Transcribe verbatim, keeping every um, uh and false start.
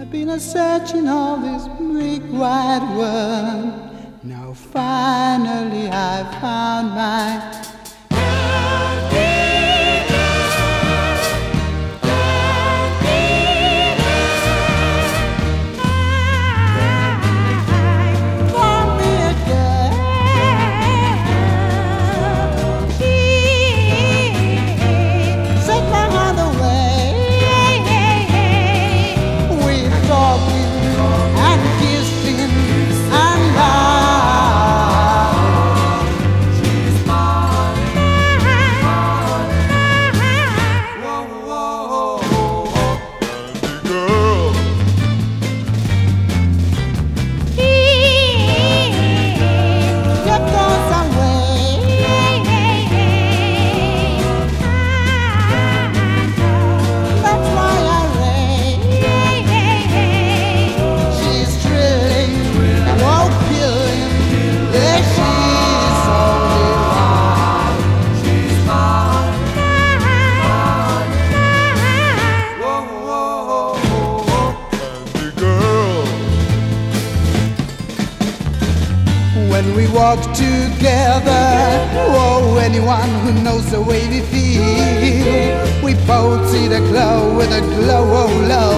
I've been a searching all this big wide world. Now finally I found my when we walk together. Oh, anyone who knows the way we feel, we both see the glow with a glow, oh, love.